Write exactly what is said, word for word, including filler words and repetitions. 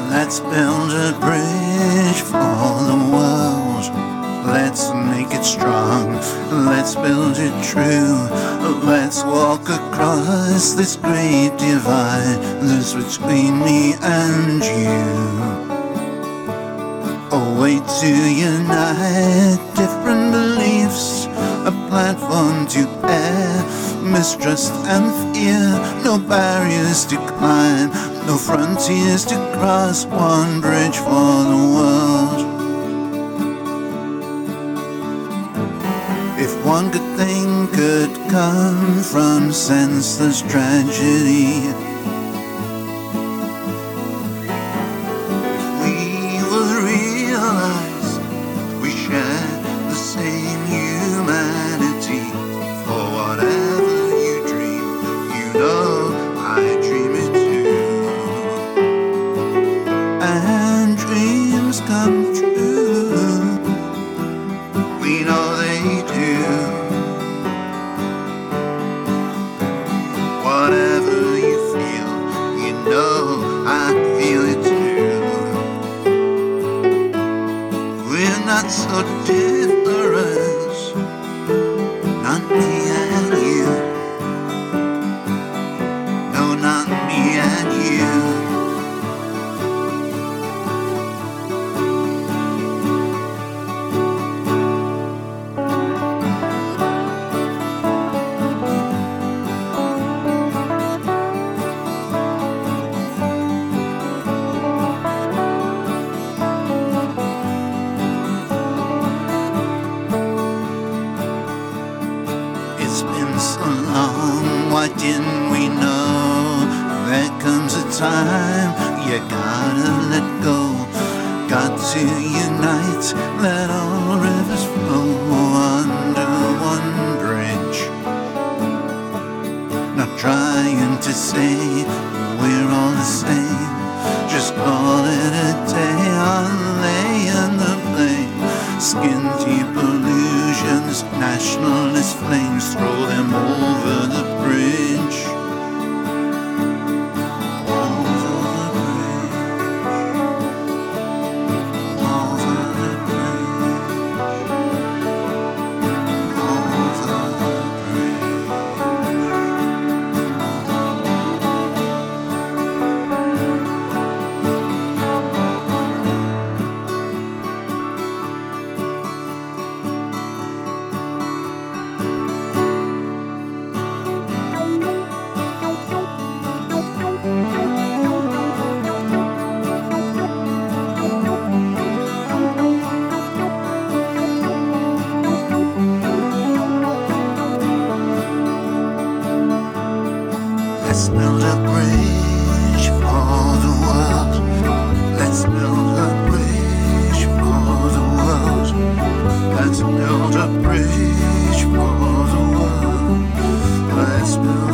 Let's build a bridge for the world. Let's make it strong. Let's build it true. Let's walk across this great divide that's between me and you. A way to unite different beliefs, a platform to air mistrust and fear. No barriers to climb, no frontiers to cross. One bridge for the world. If one good thing could come from senseless tragedy, if we would realize we share the same humanity. For whatever you dream, you know I dream it too. And dreams come true, we know they do. Whatever you feel, you know I feel it too. We're not so different, not me and you. No, not me and you. It's been so long, why didn't we know? There comes a time you gotta let go. Got to unite, let all rivers flow under one bridge. Not trying to say we're all the same, just call it a day on laying the blame. Skin deep illusions, nationalist flames, throw them over the bridge. Over the bridge. Over the bridge. Over the bridge. Let's build a bridge for the world. Let's build a bridge for the world. Let's build a bridge for the world. Let's build